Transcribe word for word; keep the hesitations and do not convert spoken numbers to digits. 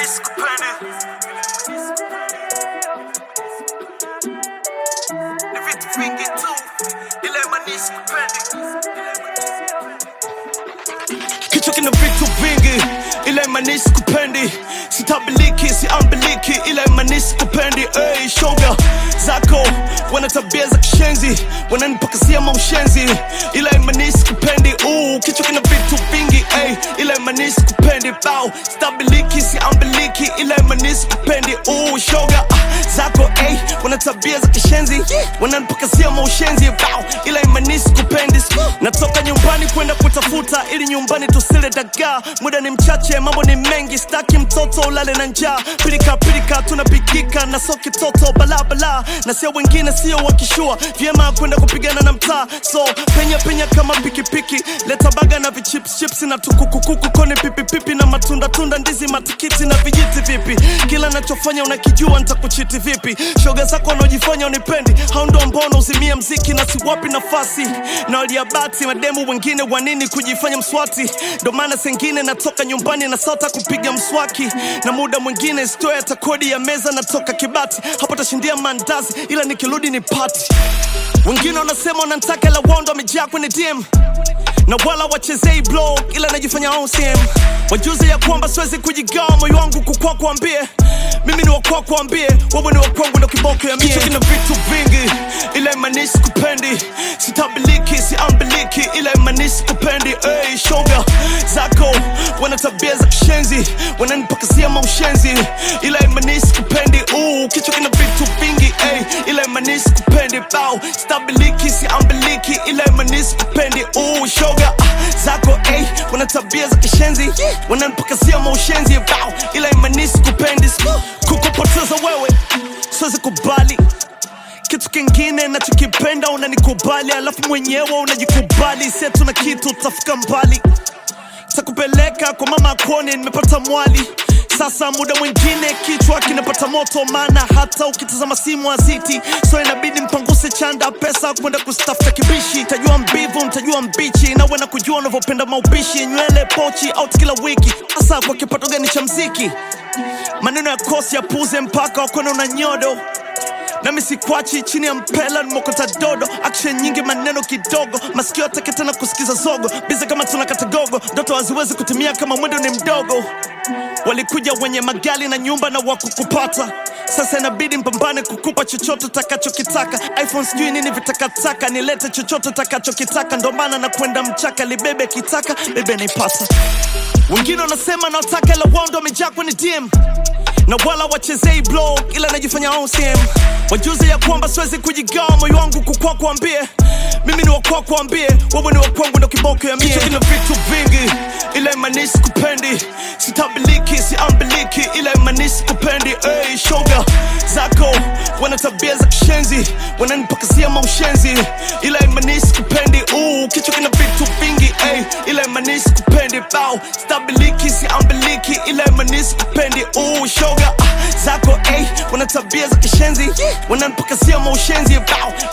Nisikupendi. Ni vitu vingi tu, ila ima nisikupendi. Kichwa kina vitu vingi, ila ima nisikupendi. Sitabiliki, siambiliki, ila ima nisikupendi. Ey, shoga zako wana tabia za kishenzi, wananipakasia maushenzi, ila ima nisikupendi. Ooh, kichwa kina vitu vingi, ey, ila ima nisikupendi. Bow, stabiliki, siambiliki, ila ima nisikupendi. Ooh, shoga ah, zako, ey, wana tabia za kishenzi, wananipakasia maushenzi, bow, ila ima nisikupendi. Natoka nyumbani kwenda kutafuta, ili nyumbani tusile dagaa. Muda ni mchache, mambo ni mengi, staki mtoto ulale na njaa. Pilika pilika tunapikika na soki toto bala bala, na sio wengine sio wakishua vyema kwenda kupigana na mtaa. So penya penya kama piki piki, leta baga na vichips chips na tukukukuku, kone pipi pipi na matunda tunda, ndizi matikiti na vijiti vipi. Kila nachofanya unakijua nitakuchiti vipi. Shoga zako wanaojifanya unipendi, hao ndo ambao uzimia mziki na siwapi nafasi. Na waliabati mademu wengine wanini kujifanya mswati, ndo maana sengine natoka nyumbani na sota kupiga mswaki. Na muda mwingine stoya hata kodi ya meza natoka Kibati, hapo tashindia mandazi ila nikirudi ni party. Wengine wanasema wanataka la wao ndo wamejaa kwenye D M, na wala wachezei blog ila najifanya O C M. Wajuze ya kwamba siwezi kujigawa moyo wangu kukua kuambie mimi ni wakua kuambie wewe ni wakwangu ndo kiboko ya mie. Kichwa kina vitu vingi, ila ima nisikupendi. Sitabiliki, siambiliki, ila ima nisikupendi. Ey, shoga zako wana tabia za kishenzi, wananipakasia maushenzi, ila ima nisikupendi. Ooh, kichwa kina vitu vingi, ey, ila ima nisikupendi. Bow, stabiliki, siambiliki, ila ima nisikupendi. Ooh, shoga ah, zako, ey, wana tabia za kishenzi, wananipakasia maushenzi, bow, ila ima nisikupendi. Kukupoteza wewe siwezi kubali, kitu kingine nachokipenda unanikubali, alafu mwenyewe unajikubali. Setu na kitu utafika mbali, takupeleka kwa mama akuone nimepata mwali. Sasa muda mwingine kichwa kinapata moto, maana hata ukitazama simu aziti. So inabidi mpanguse chanda pesa kwenda kustafuta kibishi. Tajua mbivu, mtajua mbichi, na wena kujua unavyopenda maupishi. Nywele pochi out kila wiki, asa kwa kipato gani cha mziki. Maneno ya kosi ya puze mpaka wakone una nyodo, na misikwachi chini ya mpela nimokota dodo. Action nyingi maneno kidogo, masikio atake tena kusikiza zogo. Bize kama tunakata gogo, ndoto haziwezi kutimia kama mwendo ni mdogo. Walikuja wenye magali na nyumba na wakukupata, sasa inabidi mpambane kukupa chochote takachokitaka. iPhone sijui nini vitakataka, nilete chochote takachokitaka. Ndo maana na kwenda mchaka, libebe kitaka, bebe naipata. Wengine wanasema na wataka ila wao ndo wamejaa kwenye D M, na wala wachezei blog ila najifanya O C M. Wajuze ya kwamba siwezi kujigawa moyo wangu kukua kuambie mimi ni wakua kuambie wewe ni wakwangu ndo kiboko ya mie. Kichwa kina vitu vingi, ila ima nisikupendi. Sitabiliki, siambiliki, ila ima nisikupendi. Ey, shoga zako wana tabia za kishenzi, wananipakasia maushenzi, ila ima nisikupendi. Ooh, kichwa kina vitu vingi, ey, ila ima nisikupendi. Bow, stabiliki, siambiliki, ila ima nisikupendi. Ooh, shoga ah, zako, ey, wana tabia za kishenzi, wananipakasia maushenzi, bow,